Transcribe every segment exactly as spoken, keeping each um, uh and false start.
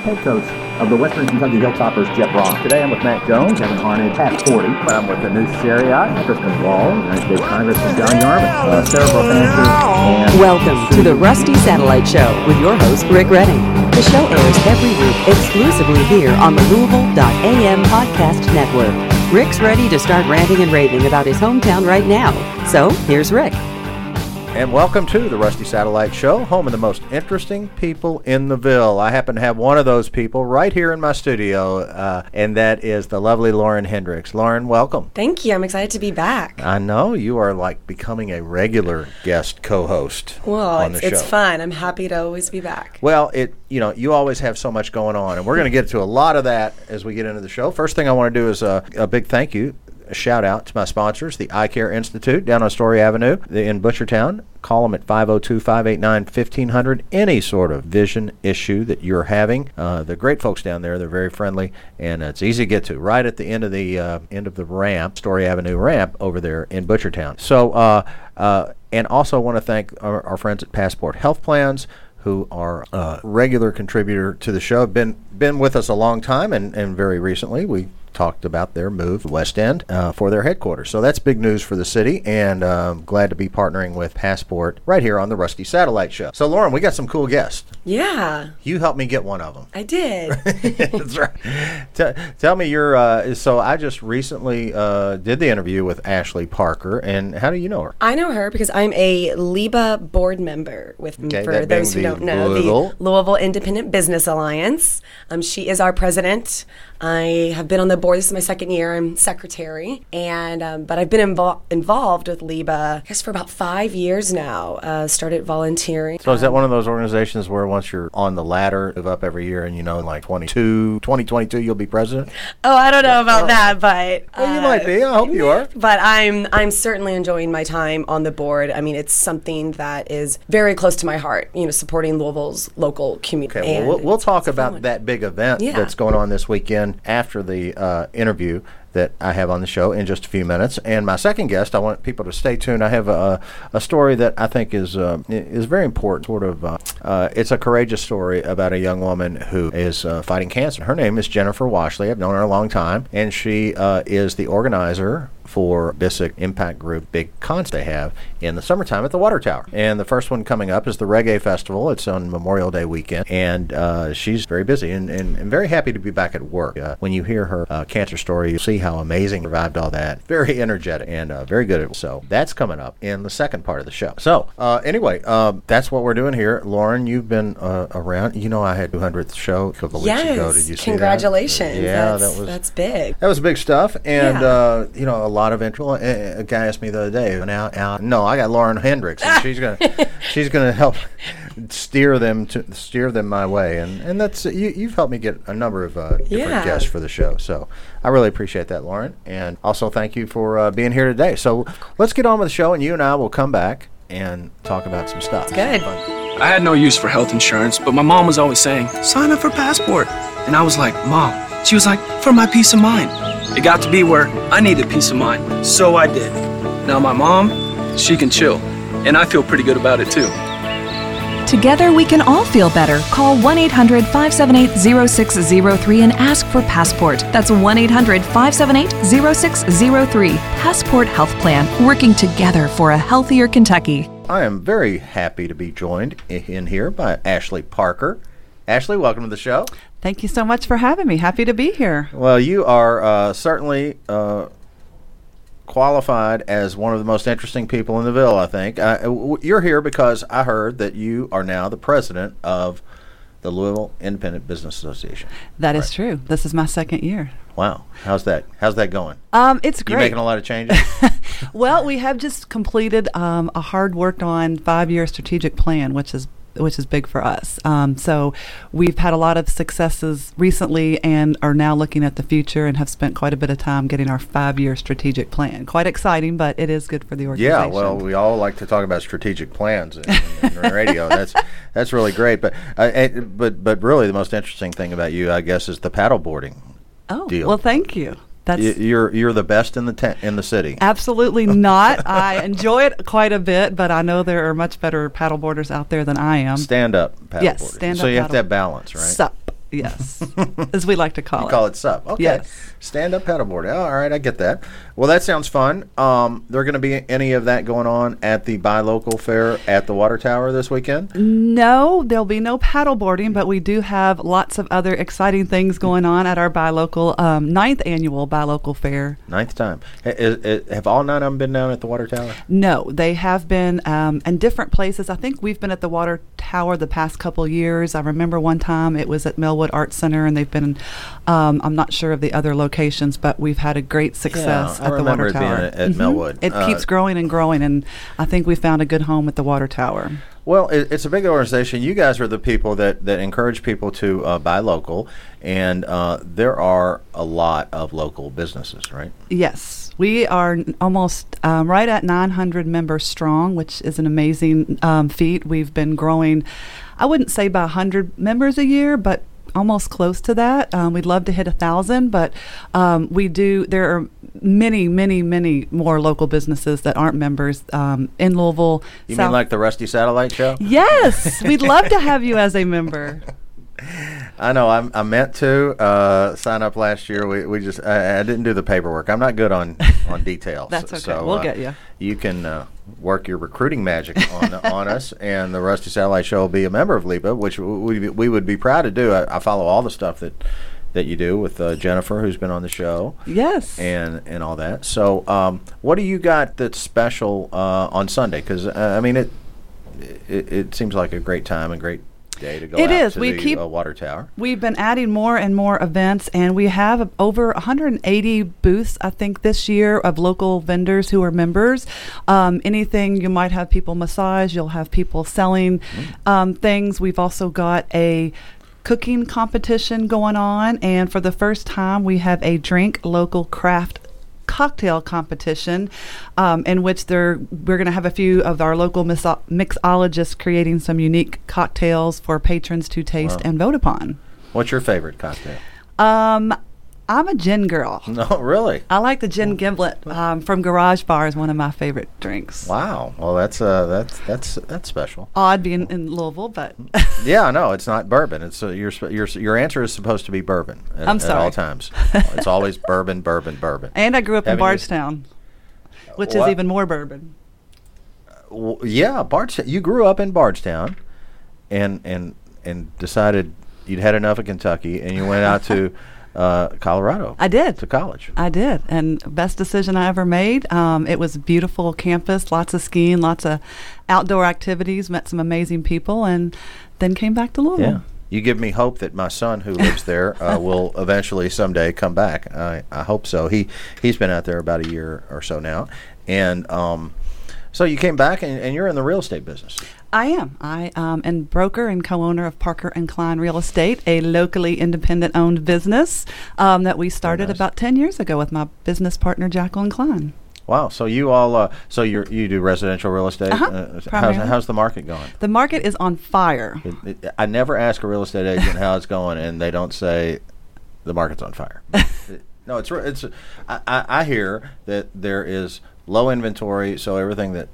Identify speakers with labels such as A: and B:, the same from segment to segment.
A: head coach of the Western Kentucky Hilltoppers, Jeff Brock. Today I'm with Matt Jones, Kevin Harned, Pat Forty. I'm with Anush Shariat, Kristen Wall, United States Congressman John Yarmouth, uh, Sarah Bothancher, and
B: welcome to the Rusty Satellite Show with your host, Rick Redding. The show airs every week exclusively here on the Louisville dot A M Podcast Network. Rick's ready to start ranting and raving about his hometown right now. So, here's Rick.
C: And welcome to the Rusty Satellite Show, home of the most interesting people in the Ville. I happen to have one of those people right here in my studio, uh, and that is the lovely Lauren Hendricks. Lauren, welcome.
D: Thank you. I'm excited to be back.
C: I know. You are like becoming a regular guest co-host
D: well,
C: on the
D: it's,
C: show.
D: It's fun. I'm happy to always be back.
C: Well, it you know, you always have so much going on, and we're going to get to a lot of that as we get into the show. First thing I want to do is uh, a big thank you. A shout out to my sponsors, the Eye Care Institute down on Story Avenue in Butchertown. Call them at five oh two, five eight nine, fifteen hundred. Any sort of vision issue that you're having. Uh, they're great folks down there. They're very friendly, and uh, it's easy to get to. Right at the end of the uh, end of the ramp, Story Avenue ramp over there in Butchertown. So, uh, uh, and also want to thank our, our friends at Passport Health Plans, who are a regular contributor to the show. Been been with us a long time, and, and very recently we talked about their move to West End uh, for their headquarters. So that's big news for the city, and um, glad to be partnering with Passport right here on the Rusty Satellite Show. So, Lauren, we got some cool guests.
D: Yeah.
C: You helped me get one of them.
D: I did.
C: That's right. T- tell me your, uh, so I just recently uh, did the interview with Ashley Parker, and how do you know her?
D: I know her because I'm a L I B A board member with,
C: okay,
D: for those who don't know,
C: Louisville.
D: the Louisville Independent Business Alliance. Um, she is our president. I have been on the board. This is my second year. I'm secretary, and um, but I've been invo- involved with L I B A, I guess, for about five years now. Uh, started volunteering.
C: So is that one of those organizations where once you're on the ladder, move up every year, and you know, like twenty-two, twenty twenty-two, you'll be president?
D: Oh, I don't know about that, but
C: well, you
D: uh,
C: might be. I hope you are.
D: But I'm I'm certainly enjoying my time on the board. I mean, it's something that is very close to my heart. You know, supporting Louisville's local community.
C: Okay, well, we'll, we'll talk about that big event
D: yeah.
C: that's going on this weekend after the uh, interview that I have on the show in just a few minutes. And my second guest, I want people to stay tuned. I have a, a story that I think is uh, is very important. Sort of, uh, uh, it's a courageous story about a young woman who is uh, fighting cancer. Her name is Jennifer Washley. I've known her a long time, and she uh, is the organizer for Bissek Impact Group big cons they have in the summertime at the Water Tower. And the first one coming up is the Reggae Festival. It's on Memorial Day weekend, and uh, she's very busy and, and, and very happy to be back at work. Uh, when you hear her uh, cancer story, you see how amazing she survived all that. Very energetic and uh, very good at it. So that's coming up in the second part of the show. So uh, anyway, uh, that's what we're doing here. Lauren, you've been uh, around. You know, I had two hundredth show a couple of
D: yes.
C: weeks ago. Did you see
D: Congratulations.
C: that? Yeah,
D: that's,
C: that was
D: that's big.
C: That was big stuff, and
D: yeah.
C: uh, you know, a lot of interest. A guy asked me the other day, now, now, no, I got Lauren Hendricks, and she's gonna, she's gonna help steer them to steer them my way, and and that's you. You've helped me get a number of uh, different
D: yeah.
C: guests for the show, so I really appreciate that, Lauren, and also thank you for uh, being here today. So let's get on with the show, and you and I will come back and talk about some stuff.
D: Good.
E: I had no use for health insurance, but my mom was always saying, sign up for Passport. And I was like, Mom. She was like, for my peace of mind. It got to be where I needed peace of mind, so I did. Now my mom, she can chill, and I feel pretty good about it too.
F: Together we can all feel better. Call one eight hundred, five seven eight, zero six zero three and ask for Passport. That's one eight hundred, five seven eight, zero six zero three. Passport Health Plan, working together for a healthier Kentucky.
C: I am very happy to be joined in here by Ashley Parker. Ashley, welcome to the show.
G: Thank you so much for having me. Happy to be here.
C: Well, you are uh, certainly uh, qualified as one of the most interesting people in the Ville, I think. Uh, w- you're here because I heard that you are now the president of the Louisville Independent Business Association.
G: That
C: right.
G: is true. This is my second year.
C: Wow. How's that? How's that going?
G: Um, it's great.
C: You making a lot of changes?
G: Well, we have just completed um, a hard worked on five-year strategic plan, which is which is big for us. Um, so we've had a lot of successes recently and are now looking at the future and have spent quite a bit of time getting our five-year strategic plan. Quite exciting, but it is good for the organization.
C: Yeah, well, we all like to talk about strategic plans in, in, in radio. That's that's really great. But uh, it, but but really, the most interesting thing about you, I guess, is the paddle boarding.
G: Oh,
C: deal.
G: Well, thank you. That's
C: Y- You're you're the best in the te- in the city.
G: Absolutely not. I enjoy it quite a bit, but I know there are much better paddleboarders out there than I am.
C: Stand up paddleboarders.
G: Yes, stand
C: So
G: up
C: you have to
G: paddle-
C: have balance, right?
G: Sup. yes, as we like to call
C: You
G: it.
C: call it SUP. Okay.
G: Yes.
C: Stand-up paddleboard. Oh, all right, I get that. Well, that sounds fun. Um, there going to be any of that going on at the Buy Local Fair at the Water Tower this weekend?
G: No, there'll be no paddleboarding, but we do have lots of other exciting things going on at our Buy Local, um, ninth annual Buy Local Fair.
C: Ninth time. Ha- is- is- have all nine of them been down at the Water Tower?
G: No, they have been um, in different places. I think we've been at the Water Tower the past couple years. I remember one time it was at Millwood Arts Center, and they've been, um, I'm not sure of the other locations, but we've had a great success
C: I
G: at the
C: remember
G: Water
C: it being
G: Tower.
C: at- at
G: Mhm.
C: Millwood.
G: It
C: Uh,
G: keeps growing and growing, and I think we found a good home at the Water Tower.
C: Well, it, it's a big organization. You guys are the people that, that encourage people to uh, buy local, and uh, there are a lot of local businesses, right?
G: Yes, we are n- almost um, right at nine hundred members strong, which is an amazing um, feat. We've been growing, I wouldn't say by one hundred members a year, but almost close to that. Um, we'd love to hit a thousand, but um, we do. There are many, many, many more local businesses that aren't members um, in Louisville.
C: You
G: South-
C: mean like the Rusty Satellite Show?
G: Yes, we'd love to have you as a member.
C: I know. I'm, I meant to uh, sign up last year. We, we just I, I didn't do the paperwork. I'm not good on, on details.
G: That's okay.
C: So,
G: We'll
C: uh,
G: get you.
C: You can uh, work your recruiting magic on on us, and the Rusty Satellite Show will be a member of L I B A, which we we would be proud to do. I, I follow all the stuff that that you do with uh, Jennifer, who's been on the show.
G: Yes.
C: And and all that. So, um, what do you got that's special uh, on Sunday? Because uh, I mean, it, it it seems like a great time and great day to go
G: It
C: out
G: is.
C: to
G: We
C: the
G: keep-
C: uh, Water Tower.
G: We've been adding more and more events, and we have over one hundred eighty booths, I think, this year of local vendors who are members. Um, anything you might have people massage, you'll have people selling um, things. We've also got a cooking competition going on, and for the first time, we have a drink local craft cocktail competition um, in which they're, we're going to have a few of our local mixo- mixologists creating some unique cocktails for patrons to taste
C: Wow.
G: and vote upon.
C: What's your favorite cocktail?
G: Um, I'm a gin girl.
C: No, really?
G: I like the gin gimlet um, from Garage Bar is one of my favorite drinks.
C: Wow. Well, that's uh, that's that's that's special.
G: Odd being in Louisville, but
C: Yeah, I know it's not bourbon. It's uh, your sp- your your answer is supposed to be bourbon. At,
G: I'm
C: at all
G: sorry.
C: times. It's always bourbon, bardstown, bourbon.
G: and I grew up in
C: Haven't you-
G: Bardstown, which
C: What?
G: is even more bourbon.
C: W- yeah, Bardstown. You grew up in Bardstown, and and and decided you'd had enough of Kentucky, and you went out to uh, Colorado.
G: I did.
C: To college.
G: I did, and best decision I ever made. Um, it was a beautiful campus, lots of skiing, lots of outdoor activities, met some amazing people, and then came back to Louisville.
C: Yeah. You give me hope that my son, who lives there, uh, will eventually someday come back. I, I hope so. He he's been out there about a year or so now, and um, so you came back, and, and you're in the real estate business.
G: I am. I um, am broker and co-owner of Parker and Klein Real Estate, a locally independent-owned business um, that we started
C: nice.
G: about ten years ago with my business partner Jacqueline Klein.
C: Wow. So you all, uh, so you you do residential real estate.
G: Uh-huh,
C: Uh, how's
G: primarily.
C: how's the market going?
G: The market is on fire.
C: It, it, I never ask a real estate agent how it's going, and they don't say the market's on fire. It- no, it's re- it's. I, I, I hear that there is low inventory, so everything that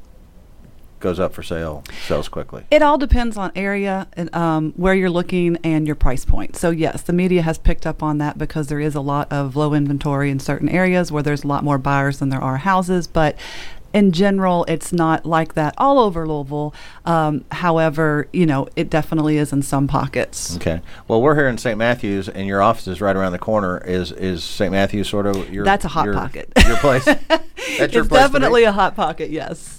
C: goes up for sale sells quickly.
G: It all depends on area and um, where you're looking and your price point. So yes, the media has picked up on that because there is a lot of low inventory in certain areas where there's a lot more buyers than there are houses. But in general, it's not like that all over Louisville. Um, however, you know, it definitely is in some pockets.
C: Okay. Well, we're here in Saint Matthews, and your office is right around the corner. Is is Saint Matthews sort of your?
G: That's a hot
C: your,
G: pocket.
C: Your place. That's your
G: It's
C: place to be?
G: definitely a hot pocket, yes.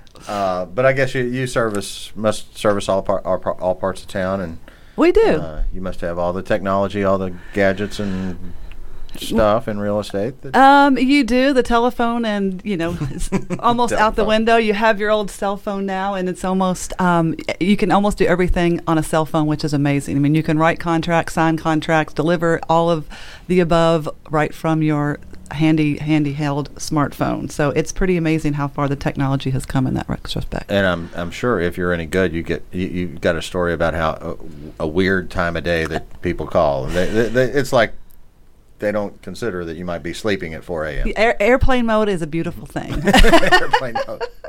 C: Uh, but I guess you, you service must service all par, all, par, all parts of town, and
G: We do.
C: uh, you must have all the technology, all the gadgets and stuff in real estate. That,
G: Um, you do the telephone, and you know, it's almost out the
C: Telephone.
G: window. You have your old cell phone now, and it's almost um, you can almost do everything on a cell phone, which is amazing. I mean, you can write contracts, sign contracts, deliver all of the above right from your handy handy held smartphone. So it's pretty amazing how far the technology has come in that retrospect.
C: and I'm I'm sure if you're any good, you get you, you got a story about how a, a weird time of day that people call. They, they, they, it's like they don't consider that you might be sleeping at four a.m.
G: The air, airplane mode is a beautiful thing.
C: Airplane mode.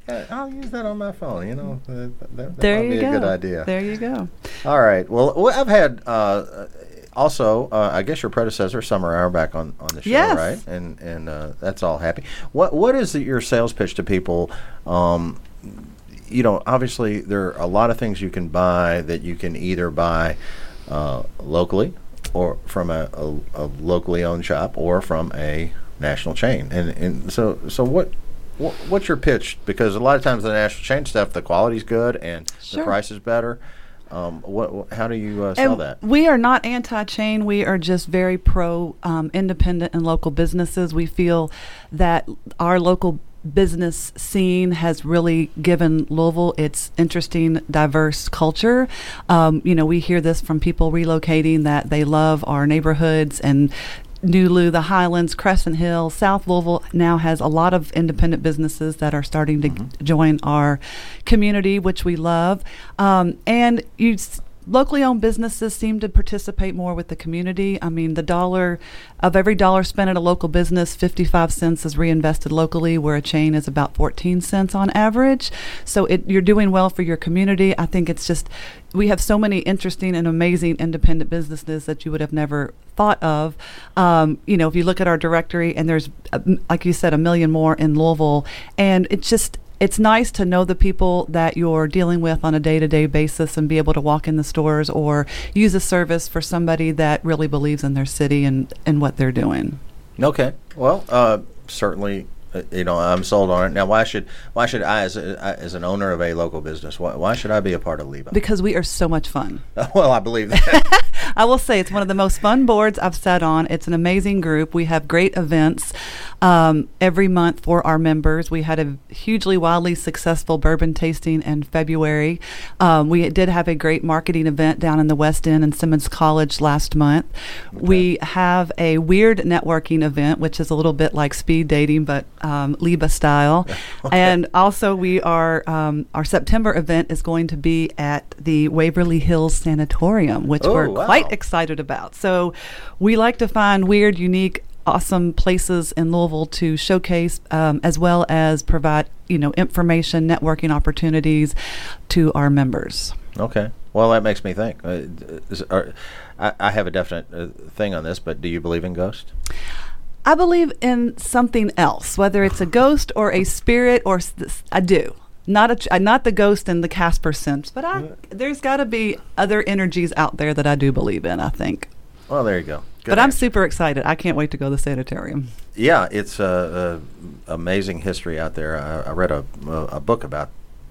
C: Yeah, I'll use that on my phone. You know, that, that, that
G: There
C: might
G: you
C: be
G: go.
C: a good idea.
G: There you go.
C: All right. Well, well I've had uh, also, uh, I guess your predecessor, Summer Auerbach, on, on the show,
G: Yes.
C: right? And and uh, that's all happy. What what is the, your sales pitch to people? Um, you know, obviously there are a lot of things you can buy that you can either buy uh, locally or from a, a, a locally owned shop or from a national chain. And and so so what. Wh- What's your pitch? Because a lot of times the national chain stuff, the quality's good and
G: Sure.
C: the price is better. Um, what, what? How do you uh, sell
G: And
C: that?
G: we are not anti-chain. We are just very pro um, independent and local businesses. We feel that our local business scene has really given Louisville its interesting, diverse culture. Um, you know, we hear this from people relocating that they love our neighborhoods, and New Lou, the Highlands, Crescent Hill, South Louisville now has a lot of independent businesses that are starting to
C: Mm-hmm.
G: g- join our community, which we love. Um, and you s- locally owned businesses seem to participate more with the community. I mean, the dollar of every dollar spent at a local business, fifty-five cents is reinvested locally, where a chain is about fourteen cents on average. So it, you're doing well for your community. I think it's just, we have so many interesting and amazing independent businesses that you would have never thought of. Um, you know, if you look at our directory, and there's, uh, m- like you said, a million more in Louisville, and it's just, it's nice to know the people that you're dealing with on a day-to-day basis and be able to walk in the stores or use a service for somebody that really believes in their city and, and what they're doing.
C: Okay. Well, uh, certainly, uh, you know, I'm sold on it. Now, why should why should I, as a, I- as an owner of a local business, why, why should I be a part of LIBA?
G: Because we are so much fun.
C: Well, I believe that.
G: I will say it's one of the most fun boards I've sat on. It's an amazing group. We have great events um, every month for our members. We had a hugely, wildly successful bourbon tasting in February. Um, we did have a great marketing event down in the West End in Simmons College last month. We have a weird networking event, which is a little bit like speed dating, but um, LIBA style. And also we are, um, our September event is going to be at the Waverly Hills Sanatorium, which
C: Oh,
G: we're
C: wow.
G: quite excited about. So we like to find weird, unique, awesome places in Louisville to showcase, um, as well as provide, you know, information, networking opportunities to our members.
C: Okay. Well, that makes me think. Uh, is, are, I, I have a definite uh, thing on this, but do you believe in ghosts?
G: I believe in something else, whether it's a ghost or a spirit, or s- s- I do. Not a, ch- uh, not the ghost in the Casper sense, but I, there's got to be other energies out there that I do believe in, I think.
C: Well, there you go. Good
G: But I'm
C: answer.
G: super excited. I can't wait to go to the sanitarium.
C: Yeah, it's a, a amazing history out there. I, I read a, a a book about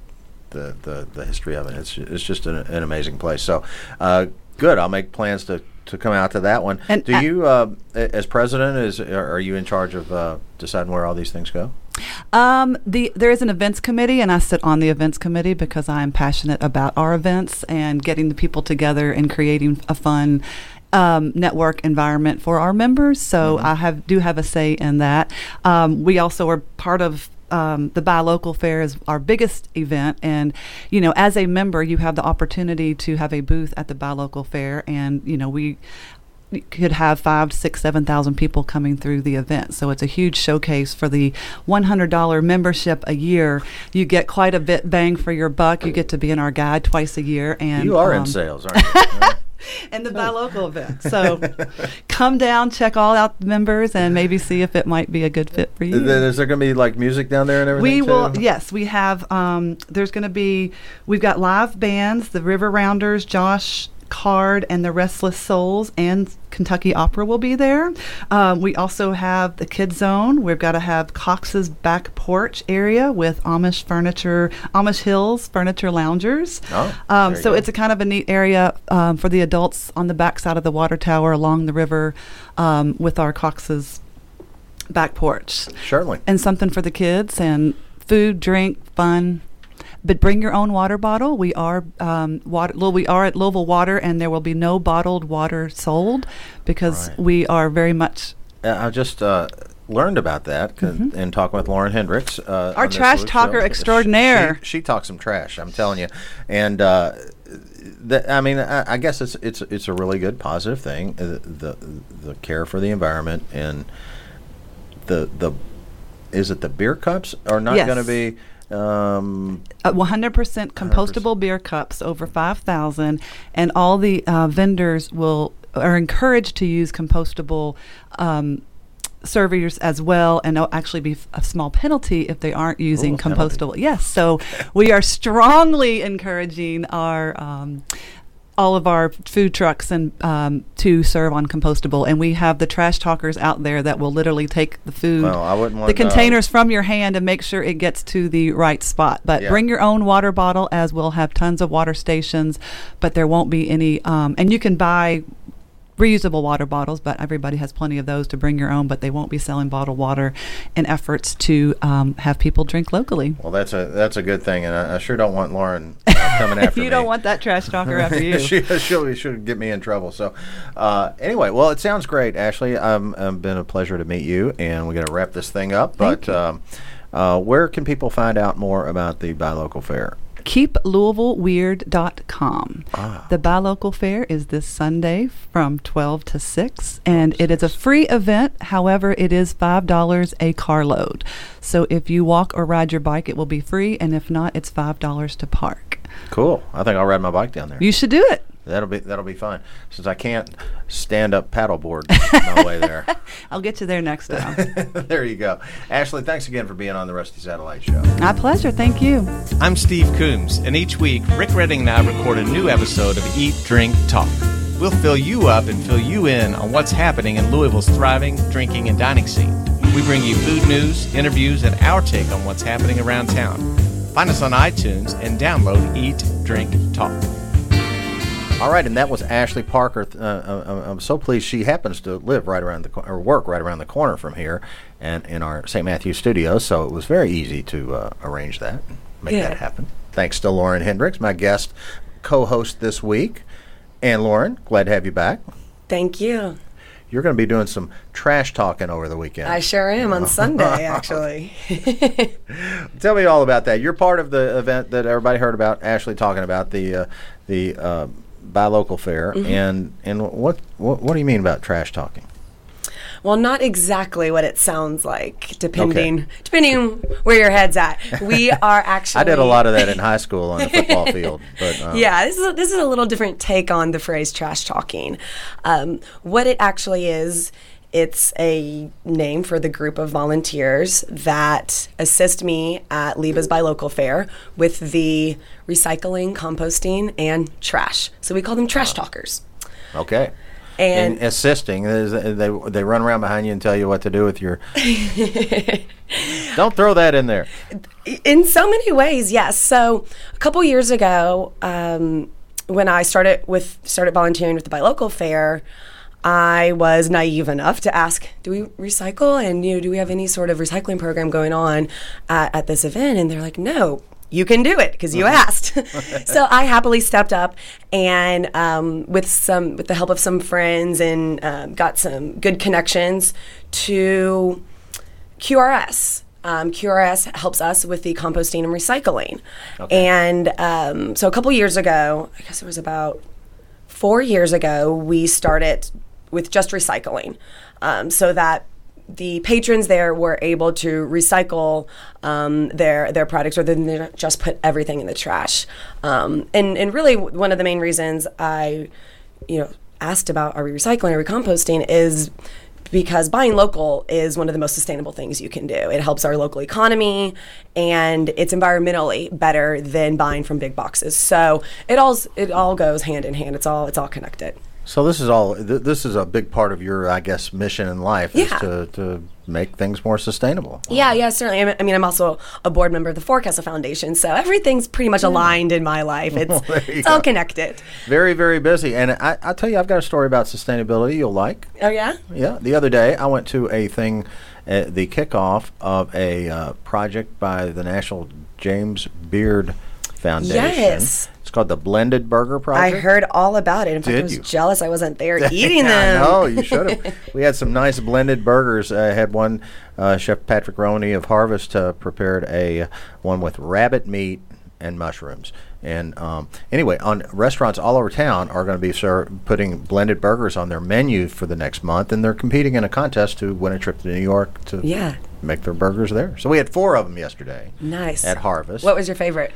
C: the, the, the history of it. It's it's just an, an amazing place. So, uh, good. I'll make plans to, to come out to that one.
G: And
C: Do
G: I-
C: you, uh, a- as president, is are are you in charge of uh, deciding where all these things go?
G: Um, the there is an events committee, and I sit on the events committee because I am passionate about our events and getting the people together and creating a fun um, network environment for our members. So I have do have a say in that. Um, we also are part of. Um, the Buy Local Fair is our biggest event, and you know, as a member, you have the opportunity to have a booth at the Buy Local Fair, and you know, we could have five, six, seven thousand people coming through the event. So it's a huge showcase for the one hundred dollar membership a year. You get quite a bit bang for your buck. You get to be in our guide twice a year, and
C: You are in
G: um,
C: sales, aren't you?
G: and the Buy Local event. So come down, check all out the members, and maybe see if it might be a good fit for you.
C: Then is there going to be like music down there and everything?
G: We will,
C: too?
G: yes, we have, um, there's going to be, we've got live bands, the River Rounders, Josh Card, and the Restless Souls, and Kentucky Opera will be there. Um, we also have the Kid Zone. We've got to have Cox's back porch area with Amish furniture, Amish Hills Furniture Loungers.
C: Oh,
G: um,
C: there you
G: so
C: go.
G: it's a kind of a neat area um, for the adults on the back side of the water tower along the river um, with our Cox's back porch.
C: Certainly.
G: And something for the kids, and food, drink, fun. But bring your own water bottle. We are um, water. Well, we are at Louisville Water, and there will be no bottled water sold because
C: Right.
G: we are very much
C: Uh, I just uh, learned about that 'cause- in talking with Lauren Hendricks. Uh,
G: Mm-hmm. Our
C: on this
G: trash
C: Luke
G: talker
C: show.
G: extraordinaire.
C: She, she talks some trash, I'm telling you. And uh, that, I mean, I, I guess it's it's it's a really good positive thing. Uh, the the care for the environment and the the is it the beer cups are not
G: Yes.
C: going to be. Um,
G: Uh, one hundred percent compostable beer cups, over five thousand, and all the uh, vendors will are encouraged to use compostable um, servers as well, and there'll actually be f- a small penalty if they aren't using
C: Ooh, a penalty.
G: compostable. Yes, so we are strongly encouraging our um, all of our food trucks and um, to serve on compostable, and we have the trash talkers out there that will literally take the food,
C: Well, I wouldn't want,
G: the containers from your hand, and make sure it gets to the right spot. But
C: Yeah.
G: bring your own water bottle, as we'll have tons of water stations, but there won't be any. Um, and you can buy reusable water bottles, but everybody has plenty of those to bring your own, but they won't be selling bottled water in efforts to um, have people drink locally.
C: Well, that's a that's a good thing, and I, I sure don't want Lauren uh, coming after me.
G: You don't want that trash talker after you.
C: she she'll, she'll get me in trouble. So, uh, anyway, well, it sounds great, Ashley. Um, it's been a pleasure to meet you, and we're going to wrap this thing up.
G: Thank
C: But
G: you.
C: um, uh, where can people find out more about the Buy Local Fair?
G: keep louisville weird dot com.
C: Ah.
G: The Buy Local Fair is this Sunday from twelve to six, and it is a free event. However, it is five dollars a carload. So if you walk or ride your bike, it will be free, and if not, it's five dollars to park.
C: Cool. I think I'll ride my bike down there.
G: You should do it.
C: That'll be that'll be fun. Since I can't stand up paddleboard my way there.
G: I'll get you there next time.
C: There you go. Ashley, thanks again for being on the Rusty Satellite Show.
G: My pleasure. Thank you.
H: I'm Steve Coombs, and each week, Rick Redding and I record a new episode of Eat, Drink, Talk. We'll fill you up and fill you in on what's happening in Louisville's thriving drinking and dining scene. We bring you food news, interviews, and our take on what's happening around town. Find us on iTunes and download Eat, Drink, Talk.
C: All right, and that was Ashley Parker. Uh, uh, I'm so pleased she happens to live right around the co- or work right around the corner from here, and in our Saint Matthew studios. So it was very easy to uh, arrange that, and make
D: Yeah.
C: that happen. Thanks to Lauren Hendricks, my guest co-host this week. And Lauren, glad to have you back.
D: Thank you.
C: You're going to be doing some trash talking over the weekend.
D: I sure am on Sunday, actually.
C: Tell me all about that. You're part of the event that everybody heard about. Ashley talking about the uh, the uh, Buy Local Fair,
D: Mhm.
C: and and what, what what do you mean about trash talking?
D: Well, not exactly what it sounds like, depending
C: Okay.
D: depending where your head's at. We are actually.
C: I did a lot of that in high school on the football field, but uh,
D: Yeah, this is a, this is a little different take on the phrase trash talking. Um, what it actually is, it's a name for the group of volunteers that assist me at Liba's Buy Local Fair with the recycling, composting, and trash. So we call them trash talkers.
C: okay.
D: And,
C: And assisting, is- they they run around behind you and tell you what to do with your. Don't throw that in there.
D: in so many ways, yes. So a couple years ago, um, when I started with started volunteering with the Buy Local Fair, I was naive enough to ask, "Do we recycle? And you know, do we have any sort of recycling program going on at, at this event?" And they're like, "No, you can do it because you asked." So I happily stepped up and um, with some with the help of some friends and um, got some good connections to Q R S. Um, Q R S helps us with the composting and recycling.
C: Okay.
D: And um, so a couple years ago, I guess it was about four years ago, we started with just recycling, um, so that the patrons there were able to recycle um, their their products rather than just put everything in the trash. Um, and and really, w- one of the main reasons I, you know, asked about are we recycling, are we composting is because buying local is one of the most sustainable things you can do. It helps our local economy, and it's environmentally better than buying from big boxes. So it all it all goes hand in hand. It's all it's all connected.
C: So this is all. Th- this is a big part of your, I guess, mission in life is
D: Yeah.
C: to to make things more sustainable.
D: Yeah, yeah, certainly. I mean- I mean, I'm also a board member of the Forecastle Foundation, so everything's pretty much aligned in my life. It's,
C: Well, there you
D: it's all
C: go.
D: connected.
C: Very, very busy. And I, I'll tell you, I've got a story about sustainability you'll like.
D: Oh, yeah?
C: Yeah. The other day, I went to a thing, uh, the kickoff of a uh, project by the National James Beard Foundation.
D: Yes.
C: It's called the Blended Burger
D: I
C: Project.
D: heard all about it. In fact,
C: Did
D: I was
C: you?
D: jealous I wasn't there eating
C: I
D: them.
C: know, you should have. We had some nice blended burgers. I had one, uh, Chef Patrick Roney of Harvest uh, prepared a uh, one with rabbit meat and mushrooms. And um, anyway, on restaurants all over town are going to be ser- putting blended burgers on their menu for the next month, and they're competing in a contest to win a trip to New York to
D: Yeah.
C: make their burgers there. So we had four of them yesterday.
D: Nice.
C: At Harvest.
D: What was your favorite?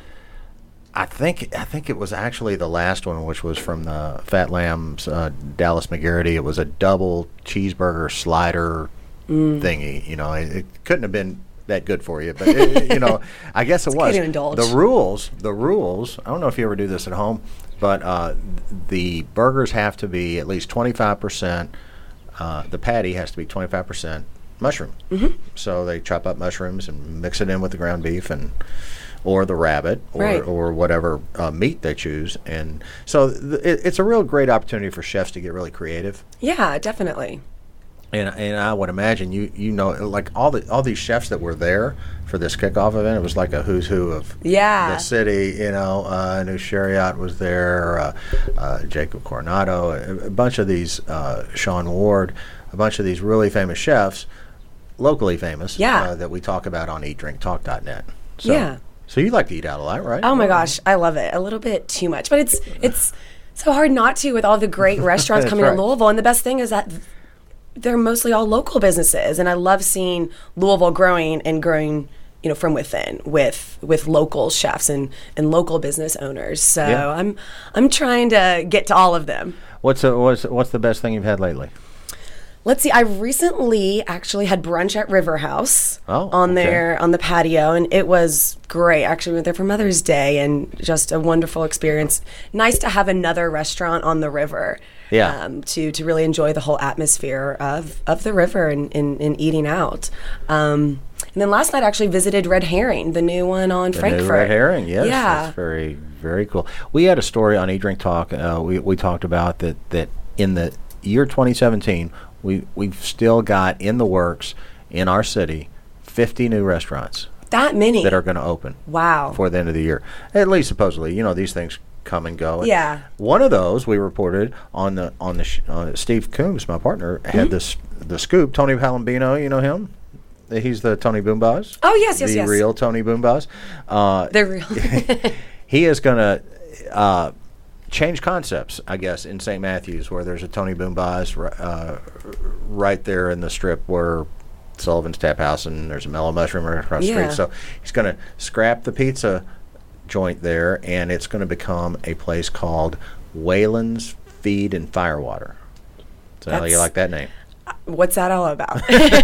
C: I think I think it was actually the last one, which was from the Fat Lamb's uh, Dallas McGarity. It was a double cheeseburger slider mm. thingy. You know, it, it couldn't have been that good for you, but it, you know, I guess it
D: it's
C: was.
D: Okay to indulge.
C: The rules, the rules. I don't know if you ever do this at home, but uh, the burgers have to be at least twenty-five percent. Uh, the patty has to be twenty-five percent mushroom.
D: Mm-hmm.
C: So they chop up mushrooms and mix it in with the ground beef and. Or the rabbit, or,
D: right.
C: or whatever uh, meat they choose, and so th- it, it's a real great opportunity for chefs to get really creative.
D: Yeah, definitely.
C: And and I would imagine you you know like all the all these chefs that were there for this kickoff event, it was like a who's who of
D: yeah.
C: the city. You know, uh, New Shariat was there, uh, uh, Jacob Coronado, a, a bunch of these, uh, Sean Ward, a bunch of these really famous chefs, locally famous,
D: yeah.
C: uh, that we talk about on eat drink talk dot net. So,
D: yeah.
C: So you like to eat out a lot, right?
D: Oh my gosh, I love it. A little bit too much, but it's it's so hard not to with all the great restaurants coming
C: right.
D: to Louisville. And the best thing is that they're mostly all local businesses, and I love seeing Louisville growing and growing, you know, from within with with local chefs and, and local business owners. So
C: yeah.
D: I'm I'm trying to get to all of them.
C: What's a, what's what's the best thing you've had lately?
D: Let's see. I recently actually had brunch at River House
C: oh,
D: on
C: okay.
D: there on the patio, and it was great. Actually, we went there for Mother's Day, and just a wonderful experience. Nice to have another restaurant on the river.
C: Yeah.
D: Um, to to really enjoy the whole atmosphere of, of the river and, and, and eating out. Um, and then last night I actually visited Red Herring, the new one on
C: the
D: Frankfurt.
C: New Red Herring, yes.
D: Yeah.
C: That's very, very cool. We had a story on Eat Drink Talk. Uh, we, we talked about that, that in the year twenty seventeen, we, we've still got in the works in our city fifty new restaurants.
D: That many?
C: That are going to open.
D: Wow.
C: Before the end of the year. At least supposedly. You know, these things come and go.
D: Yeah.
C: One of those we reported on the on the sh- uh, Steve Coombs, my partner, had
D: Mm-hmm.
C: this the scoop. Tony Palambino, you know him? He's the Tony Boombas.
D: Oh yes, yes,
C: the
D: yes.
C: The real Tony Boombas. Uh,
D: the real.
C: he is going to uh, change concepts, I guess, in Saint Matthews, where there's a Tony Boombas uh, right there in the strip where Sullivan's Tap House and there's a Mellow Mushroom right across the
D: Yeah.
C: street. So he's going to scrap the pizza joint there, and it's going to become a place called Whalen's Feed and Firewater. So how do you
D: That's-
C: like that name?
D: What's that all about?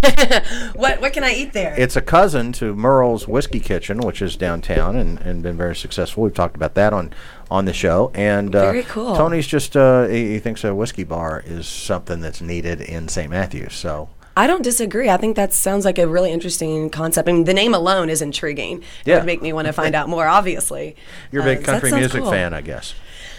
D: what what can I eat there?
C: It's a cousin to Merle's Whiskey Kitchen, which is downtown and, and been very successful. We've talked about that on, on the show. And uh,
D: Very cool.
C: Tony's just, uh, he, he thinks a whiskey bar is something that's needed in Saint Matthews. So
D: I don't disagree. I think that sounds like a really interesting concept. I mean, the name alone is intriguing.
C: Yeah.
D: It would make me want to find out more, obviously.
C: you're a
D: Uh,
C: big
D: so that
C: country
D: sounds
C: music
D: cool.
C: fan, I guess.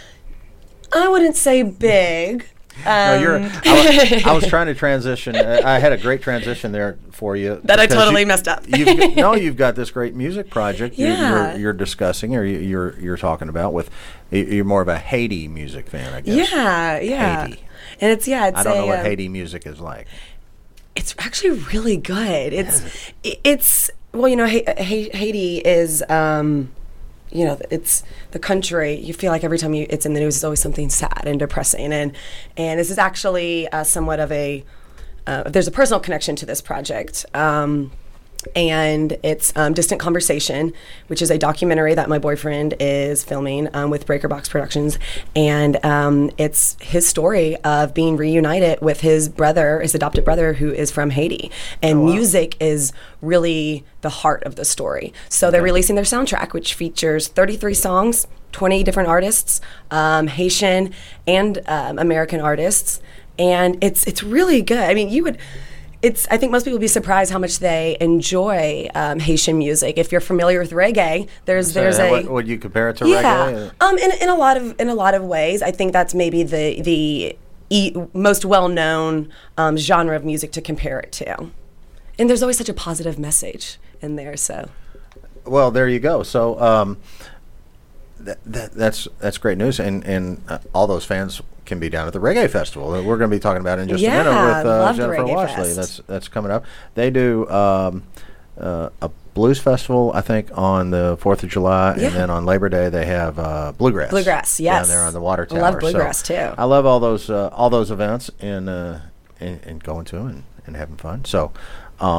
D: I wouldn't say big. Um,
C: No, you're. I, wa- I was trying to transition. Uh, I had a great transition there for you.
D: That I
C: because
D: totally
C: you-
D: messed up.
C: you've got, no, you've got this great music project you,
D: Yeah.
C: you're, you're discussing, or you, you're you're talking about with. y- You're more of a Haiti music fan, I guess.
D: Yeah, yeah.
C: Haiti.
D: And it's yeah, it's
C: I don't
D: a,
C: know what
D: um,
C: Haiti music is like.
D: It's actually really good. It's i- it's well, you know, Ha- Ha- Haiti is um, you know, it's the country. You feel like every time you it's in the news, it's always something sad and depressing. And and this is actually uh, somewhat of a uh, there's a personal connection to this project. Um, and it's um, Distant Conversation, which is a documentary that my boyfriend is filming um, with Breaker Box Productions, and um, it's his story of being reunited with his brother, his adopted brother, who is from Haiti, and
C: Oh, wow.
D: music is really the heart of the story. So they're
C: Okay.
D: releasing their soundtrack, which features thirty-three songs, twenty different artists, um, Haitian and um, American artists, and it's it's really good. I mean, you would. It's. I think most people would be surprised how much they enjoy um, Haitian music. If you're familiar with reggae, there's
C: So,
D: there's
C: uh,
D: a
C: what, would you compare it to
D: yeah.
C: reggae?
D: Um, in in a lot of in a lot of ways, I think that's maybe the the e- most well known um, genre of music to compare it to. And there's always such a positive message in there. So
C: Well, there you go. So um, that, that, that's that's great news, and and uh, all those fans can be down at the Reggae Festival that we're going to be talking about in just
D: Yeah,
C: a minute with uh,
D: love the
C: Jennifer
D: Reggae
C: Washley.
D: Fest.
C: That's that's coming up. They do um, uh, a blues festival, I think, on the Fourth of July,
D: Yeah.
C: and then on Labor Day they have uh, bluegrass.
D: Bluegrass, yes.
C: down there on the water
D: I
C: tower.
D: love bluegrass,
C: So
D: too.
C: I love all those uh, all those events and, uh, and and going to them and, and having fun. So. Um,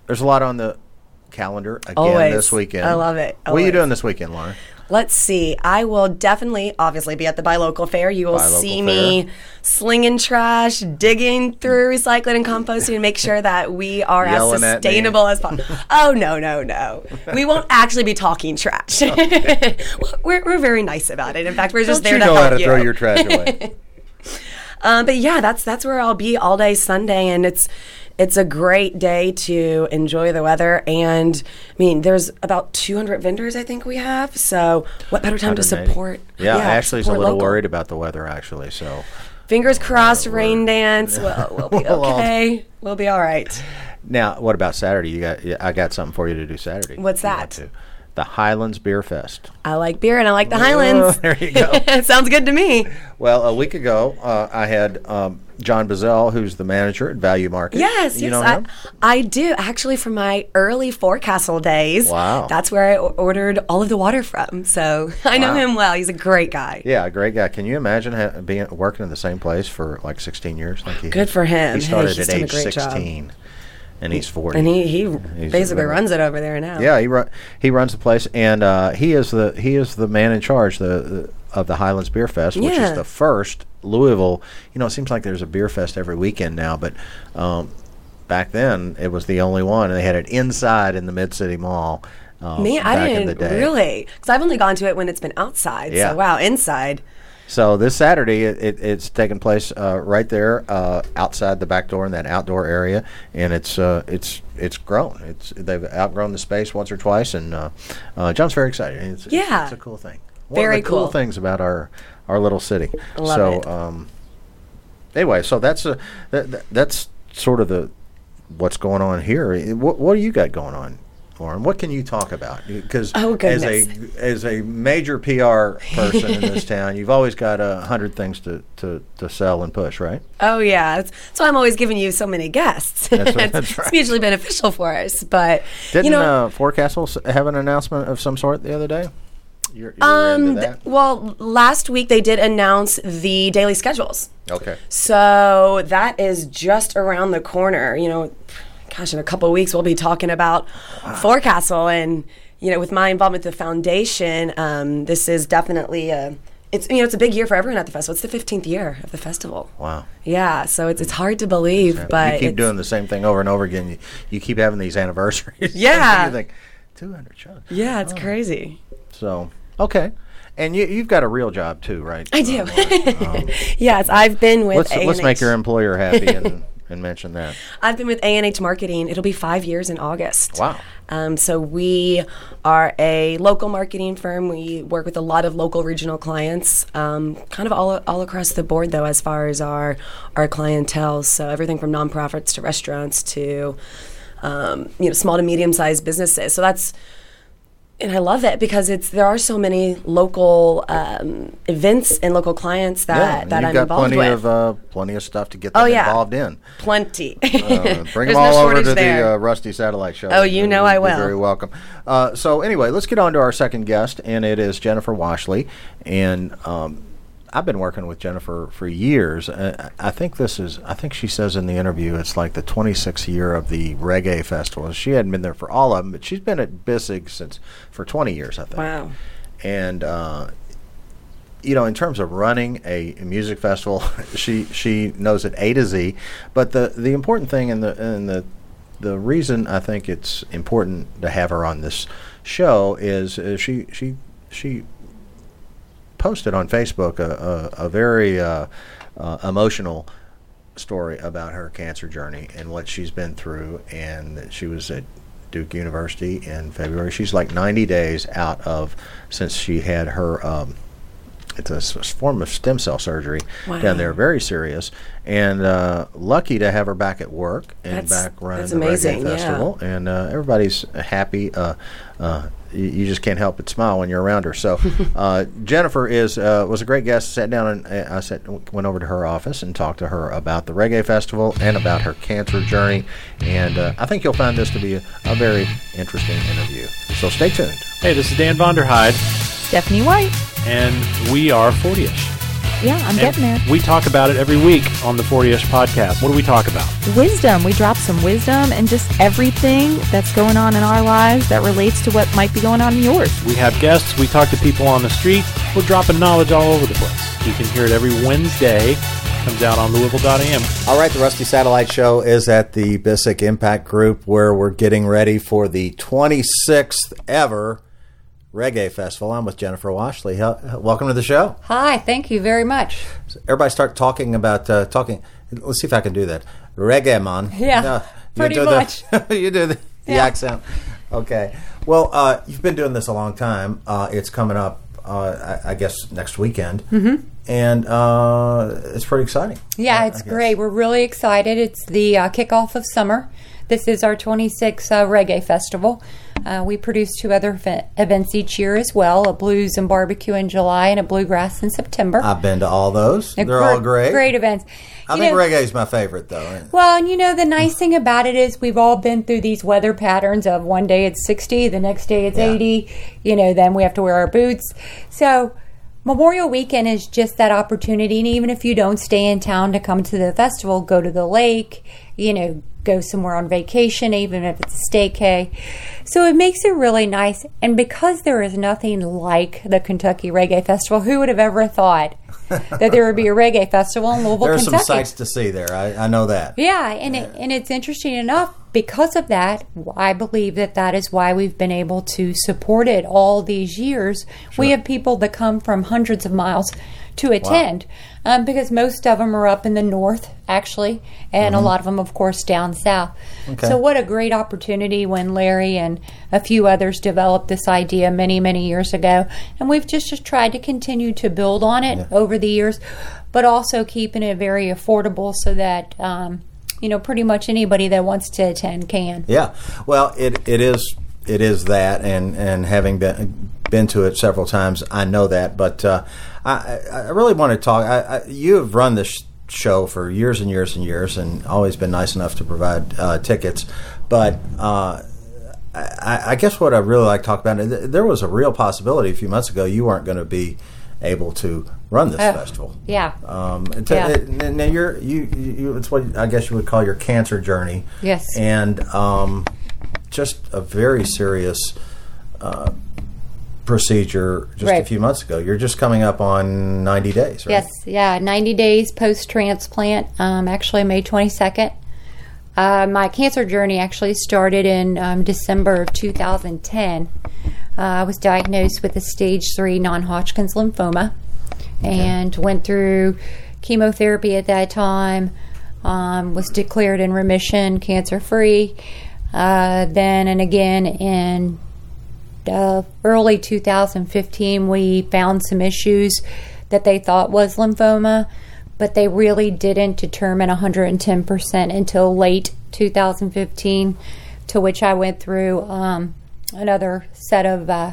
C: there's a lot on the calendar again
D: Always.
C: this weekend.
D: I love it.
C: What are you
D: Always.
C: doing this weekend, Lauren?
D: Let's see. I will definitely, obviously, be at the Buy Local Fair. You will
C: Buy Local
D: see
C: Fair.
D: me slinging trash, digging through recycling and composting to make sure that we are
C: Yelling
D: as
C: at me.
D: sustainable as possible. Oh, no, no, no. We won't actually be talking trash. we're, we're very nice about it. In fact, we're just
C: Don't
D: there
C: you
D: to
C: know
D: help
C: how to
D: you.
C: throw your trash away?
D: Um, but yeah, that's that's where I'll be all day Sunday, and it's it's a great day to enjoy the weather. And I mean, there's about two hundred vendors I think we have. So what better time to
C: one hundred eighty.
D: support?
C: Yeah, Ashley's a
D: support
C: little
D: local.
C: worried about the weather, actually. So
D: Fingers crossed, rain dance. We'll, we'll be
C: We'll all-
D: okay. We'll be all right.
C: now, what about Saturday? You got? yeah, I got something for you to do Saturday.
D: What's
C: if you want
D: that?
C: to. The Highlands Beer Fest.
D: I like beer and I like the Highlands.
C: Oh, there you go.
D: Sounds good to me.
C: Well, a week ago, uh, I had um, John Bazell, who's the manager at Value Market.
D: Yes,
C: you
D: yes,
C: know
D: I,
C: him?
D: I do. Actually, from my early Forecastle days.
C: Wow.
D: That's where I o- ordered all of the water from. So I know
C: Wow.
D: him well. He's a great guy.
C: Yeah, a great guy. Can you imagine ha- being working in the same place for like sixteen years? Like he,
D: Good for him.
C: He
D: Hey,
C: started
D: he's
C: at
D: done a
C: age
D: great job.
C: sixteen, and he's forty.
D: And he, he
C: He's
D: basically
C: a-
D: runs it over there now.
C: Yeah, he run, he runs the place, and uh, he is the he is the man in charge the, the of the Highlands Beer Fest, which
D: Yeah.
C: is the first Louisville. You know, it seems like there's a beer fest every weekend now, but um, back then it was the only one, and they had it inside in the Mid City Mall. Uh,
D: Me, I
C: back in the
D: didn't
C: day.
D: really, because I've only gone to it when it's been outside.
C: Yeah.
D: So wow, inside.
C: So this Saturday, it, it, it's taking place uh, right there uh, outside the back door in that outdoor area, and it's uh, it's it's grown. It's they've outgrown the space once or twice, and uh, uh, John's very excited. It's, it's-
D: Yeah.
C: it's, a cool thing. One
D: Very
C: of the cool
D: cool.
C: things about our our little city.
D: Love
C: so
D: it.
C: Um, anyway, so that's a that, that, that's sort of the what's going on here. What what do you got going on, Lauren? What can you talk about? Because
D: Oh,
C: as a
D: goodness.
C: as a major P R person in this town, you've always got a hundred things to, to, to sell and push, right?
D: Oh yeah, that's, that's why I'm always giving you so many guests.
C: That's right,
D: it's,
C: that's right.
D: it's mutually beneficial for us. But
C: Didn't
D: you know,
C: uh, Forecastle s- have an announcement of some sort the other day? You're, you're
D: um,
C: into
D: th-
C: that?
D: well, last week they did announce the daily schedules.
C: Okay.
D: So that is just around the corner. You know, gosh, in a couple of weeks we'll be talking about Forecastle, and you know, with my involvement with the foundation, um, this is definitely a. It's you know, it's a big year for everyone at the festival. It's the fifteenth year of the festival.
C: Wow.
D: Yeah, so it's it's hard to believe, but
C: you keep
D: it's,
C: doing the same thing over and over again. You, you keep having these anniversaries.
D: Yeah.
C: you think two hundred shows.
D: yeah, it's
C: Oh.
D: crazy.
C: So okay, and you you've got a real job too, right?
D: I do.
C: Uh, Lauren? Um,
D: Yes, I've been with
C: let's
D: A N H.
C: let's make your employer happy and, and mention that.
D: I've been with A N H Marketing. It'll be five years in August.
C: Wow.
D: Um, so we are a local marketing firm. We work with a lot of local regional clients, um, kind of all all across the board, though, as far as our our clientele. So everything from nonprofits to restaurants to um, you know small to medium sized businesses. So that's. And I love it because it's there are so many local um, events and local clients that,
C: yeah, and
D: that
C: you've
D: I'm
C: got
D: involved
C: plenty
D: with.
C: of uh, plenty of stuff to get them
D: Oh, yeah.
C: involved in.
D: Plenty.
C: Uh, bring
D: There's
C: them
D: no
C: all over
D: shortage
C: to
D: there.
C: the uh, Rusty Satellite Show.
D: Oh, you know
C: You'd
D: I
C: be
D: will.
C: Very welcome. Uh, so anyway, let's get on to our second guest, and it is Jennifer Washley. And um, I've been working with Jennifer for years. Uh, I think this is. I think she says in the interview it's like the twenty-sixth year of the Reggae Festival. She hadn't been there for all of them, but she's been at Bissig since for twenty years, I think.
D: Wow.
C: And uh, you know, in terms of running a, a music festival, she she knows it A to Z. But the the important thing and the and the the reason I think it's important to have her on this show is uh, she she she posted on Facebook a a, a very uh, uh, emotional story about her cancer journey and what she's been through, and that she was at Duke University in February. She's like ninety days out of since she had her um, it's a s- form of stem cell surgery
D: Wow.
C: down there, very serious, and uh, lucky to have her back at work and
D: That's-
C: back running
D: that's
C: the
D: amazing,
C: Reggae
D: yeah.
C: Festival, and uh, everybody's happy. Uh, uh, you, you just can't help but smile when you're around her. So uh, Jennifer is uh, was a great guest. Sat down and uh, I sat, went over to her office and talked to her about the Reggae Festival and about her cancer journey, and uh, I think you'll find this to be a, a very interesting interview. So stay tuned.
I: Hey, this is Dan Vonderhyde,
F: Stephanie White.
I: and we are forty-ish. Yeah, I'm
J: And
I: getting there.
J: We talk about it every week on the forty-ish podcast. What do we talk about?
I: Wisdom. We drop some wisdom and just everything that's going on in our lives that relates to what might be going on in yours.
J: We have guests. We talk to people on the street. We're dropping knowledge all over the place. You can hear it every Wednesday. Comes out on Louisville dot a m.
C: All right, the Rusty Satellite Show is at the Bissick Impact Group, where we're getting ready for the twenty-sixth ever Reggae Festival. I'm with Jennifer Washley. Welcome to the show.
K: Hi, thank you very much.
C: So everybody start talking about, uh, talking, let's see if I can do that. Reggae, man.
K: Yeah,
C: no,
K: pretty
C: you
K: much.
C: The, you do the, the
K: yeah.
C: accent. Okay. Well, uh, you've been doing this a long time. Uh, it's coming up, uh, I, I guess, next weekend.
K: Mm-hmm.
C: And uh, it's pretty exciting.
K: Yeah, it's great. We're really excited. It's the uh, kickoff of summer. This is our twenty-sixth uh, Reggae Festival. Uh, we produce two other f- events each year as well, a blues and barbecue in July and a bluegrass in September.
C: I've been to all those.
K: They're,
C: They're all great.
K: Great events.
C: I
K: you
C: think
K: know,
C: reggae is my favorite, though.
K: Well, and you know, the nice thing about it is we've all been through these weather patterns of one day it's sixty, the next day it's yeah. eighty, you know, then we have to wear our boots. So Memorial Weekend is just that opportunity, and even if you don't stay in town to come to the festival, go to the lake, you know, go somewhere on vacation, even if it's a staycay. So it makes it really nice. And because there is nothing like the Kentucky Reggae Festival, who would have ever thought that there would be a reggae festival in Louisville,
C: there are
K: Kentucky?
C: some sights to see there. I, I know that.
K: Yeah, and it, and it's interesting enough. Because of that, I believe that that is why we've been able to support it all these years. Sure. We have people that come from hundreds of miles to attend. Wow. Um, because most of them are up in the north, actually, and mm-hmm. a lot of them, of course, down south. Okay. So what a great opportunity when Larry and a few others developed this idea many, many years ago. And we've just, just tried to continue to build on it yeah. over the years, but also keeping it very affordable so that, um, you know, pretty much anybody that wants to attend can.
C: Yeah. Well, it it is it is that, and, and having been been to it several times, I know that. But uh, I, I really want to talk. I, I, you have run this show for years and years and years, and always been nice enough to provide uh, tickets. But uh, I, I guess what I really like to talk about, there was a real possibility a few months ago you weren't going to be able to run this
K: oh,
C: festival.
K: Yeah.
C: Um, to,
K: yeah.
C: It, now you're you, you it's what I guess you would call your cancer journey.
K: Yes.
C: And um, just a very serious uh, procedure just
K: right.
C: a few months ago. You're just coming up on ninety days, right?
K: Yes. Yeah. ninety days post transplant. Um, actually, May twenty-second. Uh, my cancer journey actually started in um, December of two thousand ten. Uh, I was diagnosed with a stage three non-Hodgkin's lymphoma, okay. and went through chemotherapy at that time. Um, was declared in remission, cancer-free. Uh, then and again in uh, early two thousand fifteen, we found some issues that they thought was lymphoma, but they really didn't determine one hundred ten percent until late two thousand fifteen, to which I went through um, another set of uh,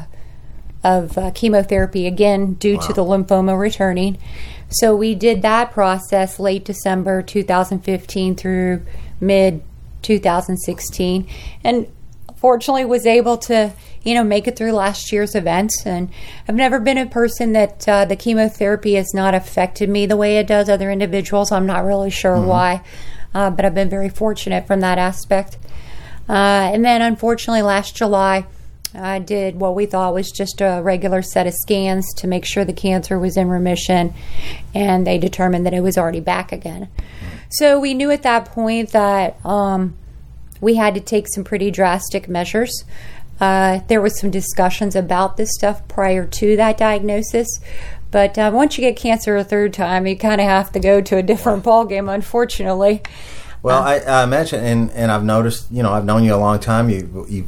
K: of uh, chemotherapy again due wow. to the lymphoma returning. So we did that process late December two thousand fifteen through mid two thousand sixteen, and fortunately was able to, you know, make it through last year's events. And I've never been a person that uh, the chemotherapy has not affected me the way it does other individuals. I'm not really sure mm-hmm. why, uh, but I've been very fortunate from that aspect. Uh, and then unfortunately last July, I did what we thought was just a regular set of scans to make sure the cancer was in remission, and they determined that it was already back again. So we knew at that point that um, we had to take some pretty drastic measures. Uh, there was some discussions about this stuff prior to that diagnosis, but uh, once you get cancer a third time, you kind of have to go to a different ballgame, unfortunately.
C: Well, uh, I, I imagine, and, and I've noticed, you know, I've known you a long time. You, you,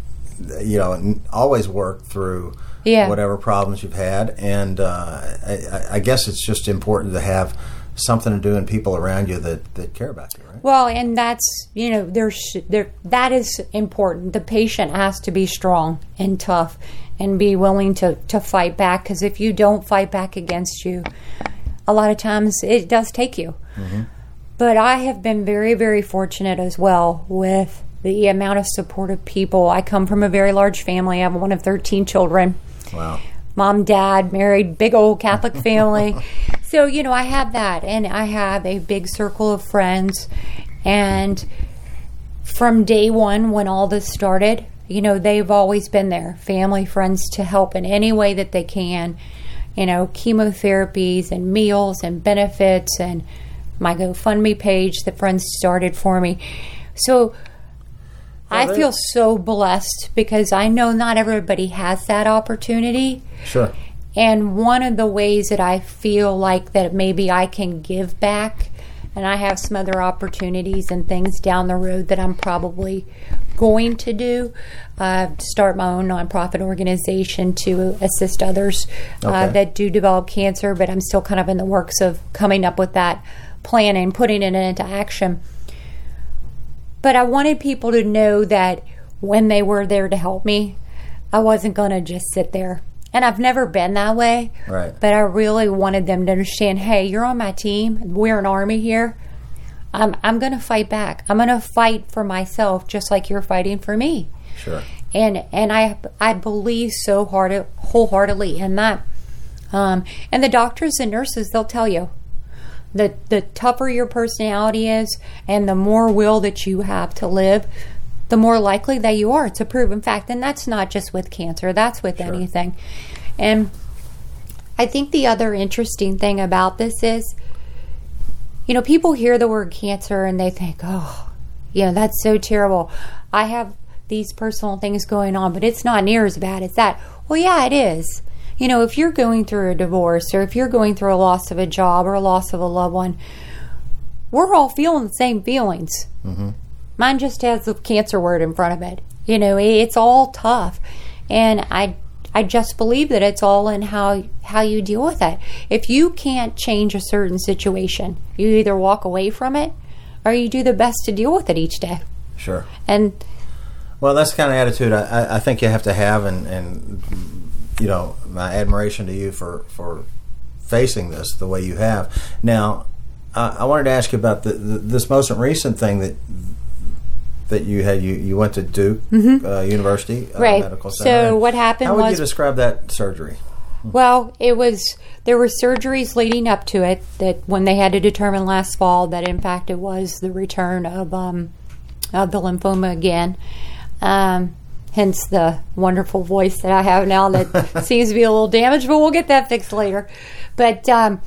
C: you know, always worked through
K: yeah.
C: whatever problems you've had, and uh, I, I guess it's just important to have something to do and people around you that, that care about you, right?
K: Well, and that's, you know, there's there that is important. The patient has to be strong and tough and be willing to, to fight back, because if you don't fight back against you, a lot of times it does take you. Mm-hmm. But I have been very, very fortunate as well with the amount of supportive people. I come from a very large family. I'm one of thirteen children.
C: Wow.
K: Mom, dad, married, big old Catholic family. So, you know, I have that, and I have a big circle of friends, and from day one when all this started, you know, they've always been there, family, friends, to help in any way that they can, you know, chemotherapies and meals and benefits and my GoFundMe page that friends started for me. So I feel so blessed because I know not everybody has that opportunity.
C: Sure.
K: And one of the ways that I feel like that maybe I can give back, and I have some other opportunities and things down the road that I'm probably going to do, uh, start my own nonprofit organization to assist others uh,
C: Okay.
K: that do develop cancer, but I'm still kind of in the works of coming up with that plan and putting it into action. But I wanted people to know that when they were there to help me, I wasn't going to just sit there. And I've never been that way.
C: Right.
K: But I really wanted them to understand, hey, you're on my team. We're an army here. I'm, I'm going to fight back. I'm going to fight for myself just like you're fighting for me.
C: Sure.
K: And and I I believe so hard, wholeheartedly in that. Um, and the doctors and nurses, they'll tell you, the the tougher your personality is and the more will that you have to live, the more likely that you are. It's a proven fact. And that's not just with cancer. That's with
C: Sure.
K: anything. And I think the other interesting thing about this is, you know, people hear the word cancer and they think, oh, you know, that's so terrible. I have these personal things going on, but it's not near as bad as that. Well, yeah, it is. You know, if you're going through a divorce or if you're going through a loss of a job or a loss of a loved one, we're all feeling the same feelings.
C: Mm-hmm.
K: Mine just has the cancer word in front of it. You know, it's all tough. And I I just believe that it's all in how how you deal with it. If you can't change a certain situation, you either walk away from it or you do the best to deal with it each day.
C: Sure.
K: And
C: Well, that's the kind of attitude I, I- I think you have to have, and, and you know, my admiration to you for, for facing this the way you have. Now, I, I wanted to ask you about the, the, this most recent thing that that you had. You, you went to Duke
K: Mhm.
C: uh, University uh,
K: Right.
C: Medical Center.
K: So
C: And
K: what happened
C: How would
K: was-
C: you describe that surgery?
K: Well, it was, there were surgeries leading up to it that when they had to determine last fall that in fact it was the return of, um, of the lymphoma again. Um, hence the wonderful voice that I have now that seems to be a little damaged, but we'll get that fixed later. But um,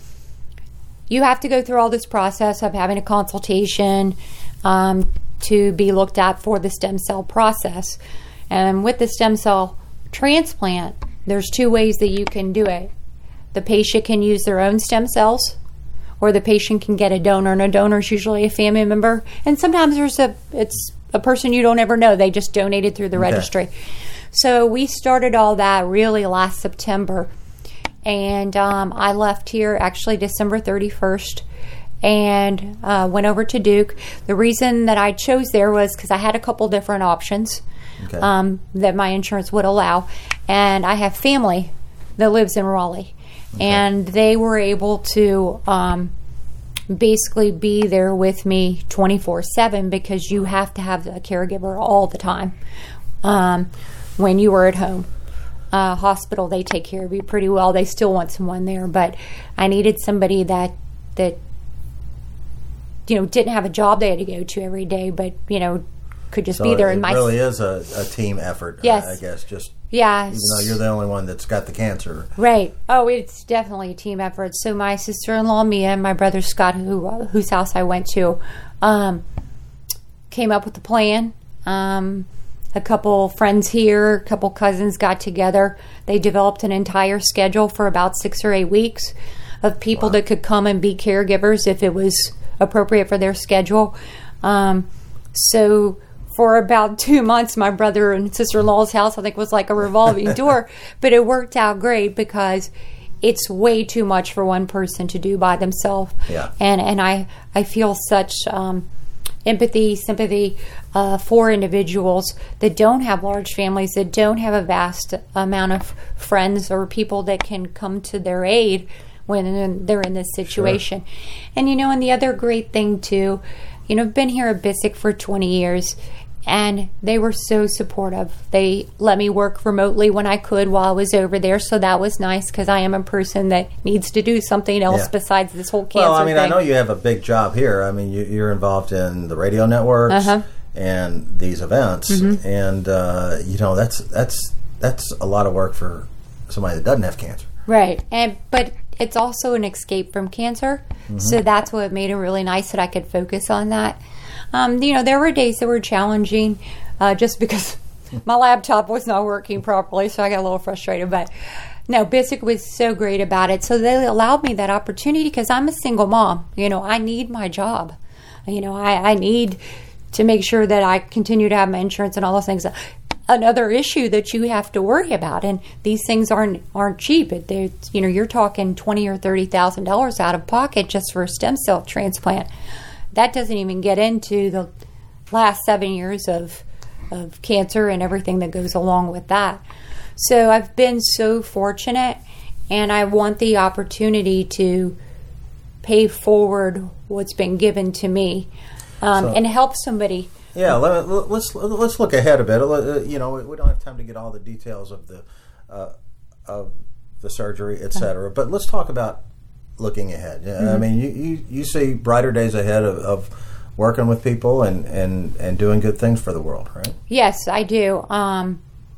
K: you have to go through all this process of having a consultation um, to be looked at for the stem cell process. And with the stem cell transplant, there's two ways that you can do it. The patient can use their own stem cells, or the patient can get a donor, and a donor is usually a family member. And sometimes there's a it's a person you don't ever know. They just donated through the
L: Okay.
K: registry. So we started all that really last September, and um, I left here actually December thirty-first. And uh, went over to Duke. The reason that I chose there was because I had a couple different options
C: Okay.
K: um, that my insurance would allow. And I have family that lives in Raleigh. And they were able to um, basically be there with me twenty-four seven because you have to have a caregiver all the time um, when you are at home. Uh, hospital, they take care of you pretty well. They still want someone there. But I needed somebody that that you know, didn't have a job they had to go to every day, but, you know, could just
C: So
K: be there
C: it
K: in my...
C: really is a, a team effort,
K: Yes.
C: I, I guess. Just
K: Yeah.
C: even though you're the only one that's got the cancer.
K: Right. Oh, it's definitely a team effort. So my sister-in-law, Mia, and my brother, Scott, who whose house I went to, um, came up with the plan. Um, a couple friends here, a couple cousins got together. They developed an entire schedule for about six or eight weeks of people that could come and be caregivers if it was appropriate for their schedule. Um, so for about two months, my brother and sister-in-law's house, I think, was like a revolving door. But it worked out great because it's way too much for one person to do by themselves.
C: Yeah.
K: And and I, I feel such um, empathy, sympathy uh, for individuals that don't have large families, that don't have a vast amount of friends or people that can come to their aid when they're in this situation. Sure. And, you know, and the other great thing, too, you know, I've been here at B I S C for twenty years, And they were so supportive. They let me work remotely when I could while I was over there, so that was nice because I am a person that needs to do something else
C: Yeah.
K: besides this whole cancer
C: Well, I mean,
K: thing.
C: I know you have a big job here. I mean, you, you're involved in the radio networks
K: Uh-huh.
C: and these events,
K: Mhm.
C: and uh, you know that's that's that's a lot of work for somebody that doesn't have cancer.
K: Right, and but it's also an escape from cancer,
C: Mhm.
K: so that's what made it really nice that I could focus on that. Um, you know, there were days that were challenging, uh, just because my laptop was not working properly, so I got a little frustrated. But no, Biswick was so great about it, so they allowed me that opportunity because I'm a single mom. You know, I need my job. You know, I, I need to make sure that I continue to have my insurance and all those things. Another issue that you have to worry about, and these things aren't aren't cheap. They're, you know, you're talking twenty or thirty thousand dollars out of pocket just for a stem cell transplant. That doesn't even get into the last seven years of of cancer and everything that goes along with that. So I've been so fortunate, and I want the opportunity to pay forward what's been given to me um,
C: So-
K: and help somebody.
C: Yeah, let, let's let's look ahead a bit. Uh, You know, we don't have time to get all the details of the uh, of the surgery, et cetera. But let's talk about looking ahead. Yeah, I
K: Mhm.
C: mean, you, you, you see brighter days ahead of, of working with people and, and, and doing good things for the world, right?
K: Yes, I do. Um,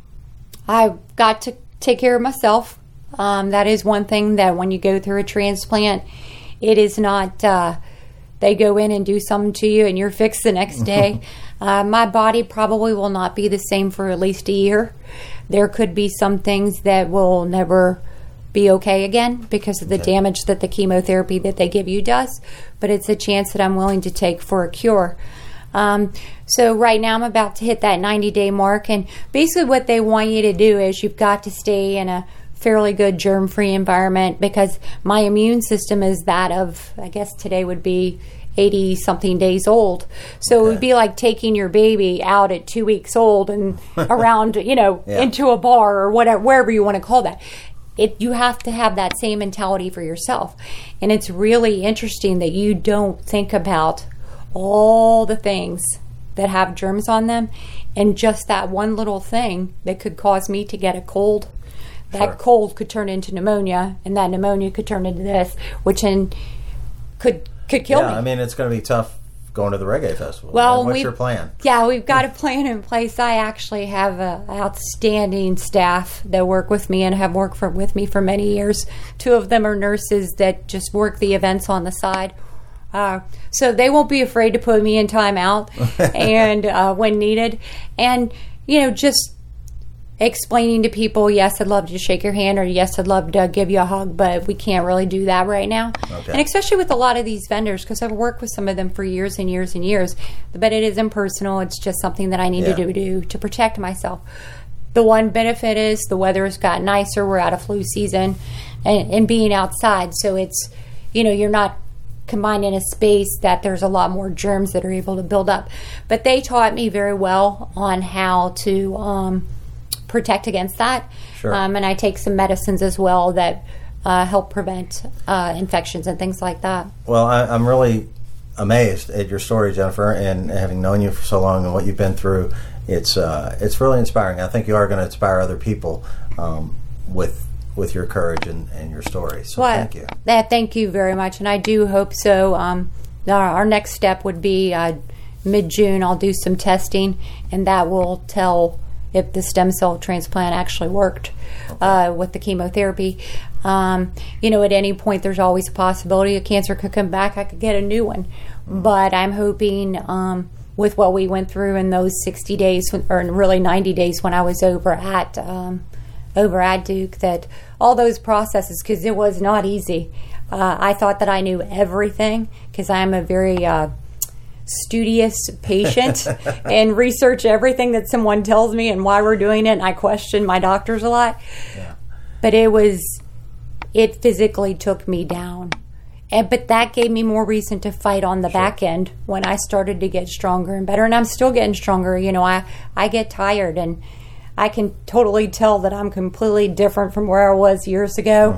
K: I've got to take care of myself. Um, that is one thing that when you go through a transplant, it is not, uh, they go in and do something to you and you're fixed the next day. uh, my body probably will not be the same for at least a year. There could be some things that will never be okay again because of the
L: Okay.
K: damage that the chemotherapy that they give you does, but it's a chance that I'm willing to take for a cure. Um, so right now I'm about to hit that ninety day mark, and basically what they want you to do is you've got to stay in a fairly good germ-free environment because my immune system is that of, I guess today would be eighty something days old. So it would be like taking your baby out at two weeks old and around, you know,
L: Yeah.
K: into a bar or whatever, wherever you want to call that. It, you have to have that same mentality for yourself. And it's really interesting that you don't think about all the things that have germs on them and just that one little thing that could cause me to get a cold. That
C: Sure.
K: cold could turn into pneumonia, and that pneumonia could turn into this, which in, could could kill
C: yeah,
K: me.
C: I mean, it's going to be tough going to the reggae festival.
K: Well,
C: And what's
K: we-
C: your plan?
K: Yeah, we've got a plan in place. I actually have a outstanding staff that work with me and have worked for, with me for many years. Two of them are nurses that just work the events on the side. Uh, so they won't be afraid to put me in timeout and uh, when needed. And, you know, just explaining to people, yes, I'd love to shake your hand, or yes, I'd love to give you a hug, but we can't really do that right now.
L: Okay.
K: And especially with a lot of these vendors, because I've worked with some of them for years and years and years, but it is impersonal. It's just something that I need
L: Yeah.
K: to do, do to protect myself. The one benefit is the weather has got nicer. We're out of flu season and, and being outside. So it's, you know, you're not combined in a space that there's a lot more germs that are able to build up. But they taught me very well on how to um, protect against that.
C: Sure.
K: Um, and I take some medicines as well that uh, help prevent uh, infections and things like that.
C: Well, I, I'm really amazed at your story, Jennifer, and having known you for so long and what you've been through. It's uh, it's really inspiring. I think you are going to inspire other people um, with with your courage and, and your story. So
K: Well,
C: thank you.
K: That, thank you very much, and I do hope so. Um, our, our next step would be uh, mid-June. I'll do some testing, and that will tell if the stem cell transplant actually worked uh, with the chemotherapy. Um, you know, at any point, there's always a possibility a cancer could come back. I could get a new one, but I'm hoping um, with what we went through in those sixty days, or really ninety days when I was over at um, over at Duke, that all those processes, because it was not easy. Uh, I thought that I knew everything because I'm a very uh, studious patient and research everything that someone tells me and why we're doing it. And I question my doctors a lot.
C: Yeah.
K: But it was, it physically took me down. And, but that gave me more reason to fight on the back end when I started to get stronger and better. And I'm still getting stronger. You know, I, I get tired, and I can totally tell that I'm completely different from where I was years ago.
C: Mm-hmm.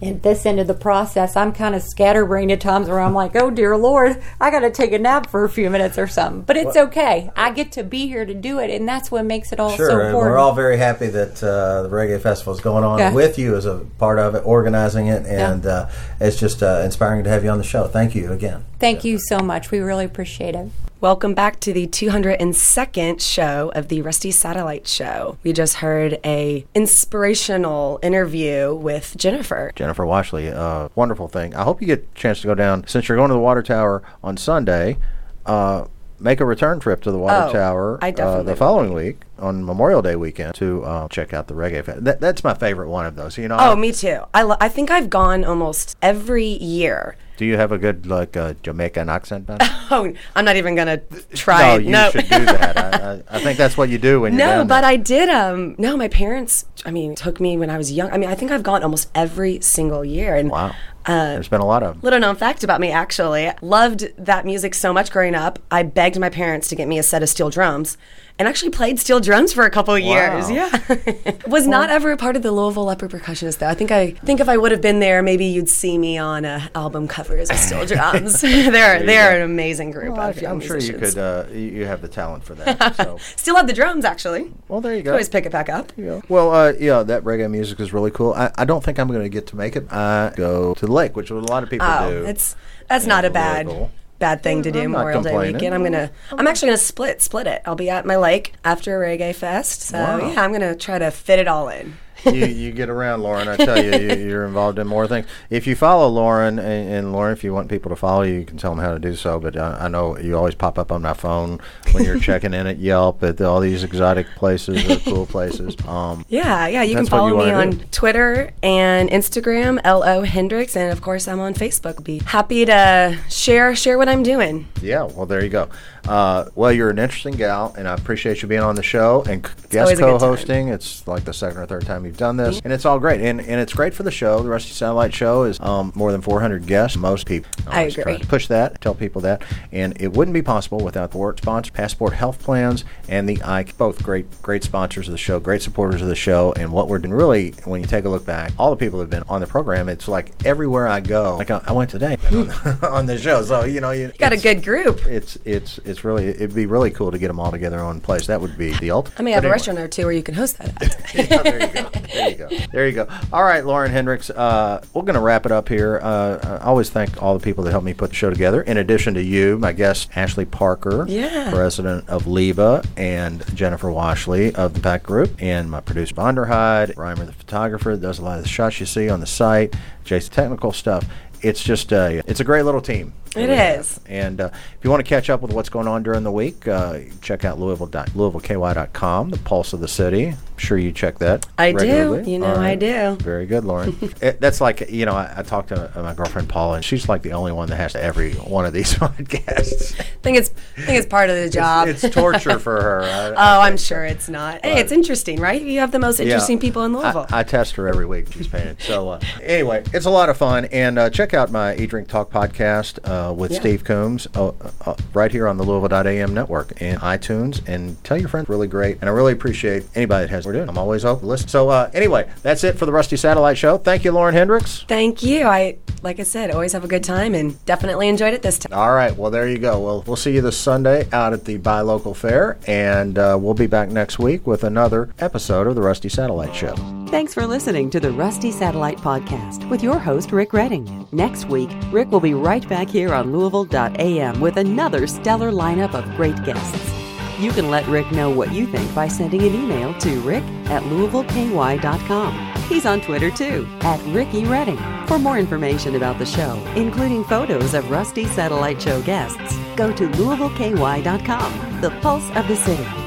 K: at this end of the process, I'm kind of scatterbrained at times where I'm like, oh, dear Lord, I got to take a nap for a few minutes or something. But it's okay. I get to be here to do it, and that's what makes it all
C: sure,
K: so
C: and
K: important.
C: we're all very happy that uh, the Reggae Festival is going on
K: Yeah.
C: with you as a part of it, organizing it, and
K: Yeah.
C: uh, it's just uh, inspiring to have you on the show. Thank you again.
K: Thank you so much. We really appreciate it.
D: Welcome back to the two hundred second show of the Rusty Satellite Show. We just heard a inspirational interview with Jennifer.
C: Jennifer Washley, uh, wonderful thing. I hope you get a chance to go down. Since you're going to the Water Tower on Sunday, uh, make a return trip to the Water
D: Oh,
C: Tower
D: I
C: uh,
D: definitely
C: the
D: will.
C: following week on Memorial Day weekend to uh, check out the Reggae Fest. That, that's my favorite one of those. You know.
D: Oh, me too. I, lo- I think I've gone almost every year.
C: Do you have a good like uh, Jamaican accent, Ben?
D: Oh, I'm not even gonna try
C: no,
D: it.
C: you
D: No,
C: should do that. I, I, I think that's what you do when you're
D: No,
C: down
D: but
C: there.
D: I did. Um, no, my parents. I mean, took me when I was young. I mean, I think I've gone almost every single year. And
C: Wow.
D: Uh,
C: There's been a lot of them.
D: Little known fact about me, actually. Loved that music so much growing up. I begged my parents to get me a set of steel drums and actually played steel drums for a couple of years.
C: Wow.
D: Yeah. Was not ever a part of the Louisville Upper Percussionists, though. I think I think if I would have been there, maybe you'd see me on uh, album covers of steel drums. they're
C: There you
D: they're
C: go.
D: an amazing group
C: Well,
D: of young
C: I'm sure you
D: musicians.
C: could. Uh, you, you have the talent for that. So.
D: Still have the drums, actually.
C: Well, there you
D: Could
C: go.
D: always pick it back up.
C: Well, uh, yeah, that reggae music is really cool. I, I don't think I'm going to get to make it. I go to the lake, which a lot of people
D: Oh,
C: do.
D: it's that's
C: in
D: not a bad
C: Louisville.
D: bad thing to do
C: I'm not
D: Memorial Day
C: complaining.
D: weekend. I'm gonna I'm actually gonna split split it. I'll be at my lake after Reggae Fest. So
C: Wow.
D: yeah, I'm gonna try to fit it all in.
C: you, you get around, Lauren. I tell you, you, you're involved in more things. If you follow Lauren, and, and Lauren, if you want people to follow you, you can tell them how to do so. But I, I know you always pop up on my phone when you're checking in at Yelp at all these exotic places or cool places. Um,
D: Yeah, yeah. You can
C: That's what
D: follow
C: you
D: me
C: wanna
D: on
C: do.
D: Twitter and Instagram, L O Hendricks, and of course I'm on Facebook. Be happy to share share what I'm doing.
C: Yeah, well, there you go. Uh, well, you're an interesting gal, and I appreciate you being on the show and c- guest
D: always a good time.
C: co-hosting. It's like the second or third time you've done this, and it's all great. And and it's great for the show. The Rusty Satellite Show is um, more than four hundred guests. Most people.
D: I
C: always try
D: agree.
C: to push that, tell people that, and it wouldn't be possible without the work sponsors, Passport Health Plans, and the I C E. Both great, great sponsors of the show, great supporters of the show, and what we're doing. Really, when you take a look back, all the people that have been on the program, it's like everywhere I go. Like I, I went today on, the, on the show, so you know you,
D: You got a
C: it's-
D: good group.
C: it's it's it's really it'd be really cool to get them all together in one place. That would be the ultimate.
D: I may have
C: But
D: a
C: anyway.
D: restaurant or two where you can host that at.
C: Yeah, there you go. There you go. There you go. All right, Lauren Hendricks. Uh, we're going to wrap it up here. Uh, I always thank all the people that helped me put the show together. In addition to you, my guest Ashley Parker,
D: Yeah.
C: president of LIBA, and Jennifer Washley of the Pack Group, and my producer Bonderhide, Reimer the photographer that does a lot of the shots you see on the site, Jason technical stuff. It's just a it's a great little team.
D: It
C: we have.
D: is.
C: And uh, if you want to catch up with what's going on during the week, uh, check out Louisville dot Louisville K Y dot com, the pulse of the city. I'm sure you check that.
D: I do.
C: regularly.
D: You know
C: All
D: I do.
C: Very good, Lauren. it, that's like, you know, I, I talked to uh, my girlfriend Paula, and she's like the only one that has every one of these podcasts.
D: I think it's I think it's part of the job.
C: It's, it's torture for her. I,
D: Oh,
C: I
D: I'm sure it's not. Hey,
C: But-
D: it's interesting, right? You have the most
C: Yeah.
D: interesting people in Louisville.
C: I, I test her every week. She's painted. So uh, anyway, it's a lot of fun. And uh, check out my Eat Drink Talk podcast uh, with
D: Yeah.
C: Steve Coombs uh, uh, right here on the Louisville dot A M network and iTunes. And tell your friends. Really great. And I really appreciate anybody that has we're doing. I'm always open to listen. So uh, anyway, that's it for the Rusty Satellite Show. Thank you, Lauren Hendricks.
D: Thank you. I like I said, always have a good time and definitely enjoyed it this time.
C: All right. Well, there you go. Well, we'll see you this Sunday out at the Buy Local Fair. And uh, we'll be back next week with another episode of the Rusty Satellite Show.
B: Thanks for listening to the Rusty Satellite Podcast with your host, Rick Redding. Next week, Rick will be right back here on Louisville dot A M with another stellar lineup of great guests. You can let Rick know what you think by sending an email to rick at Louisville K Y dot com. He's on Twitter too, at Ricky Redding. For more information about the show, including photos of Rusty Satellite Show guests, go to Louisville K Y dot com, the pulse of the city.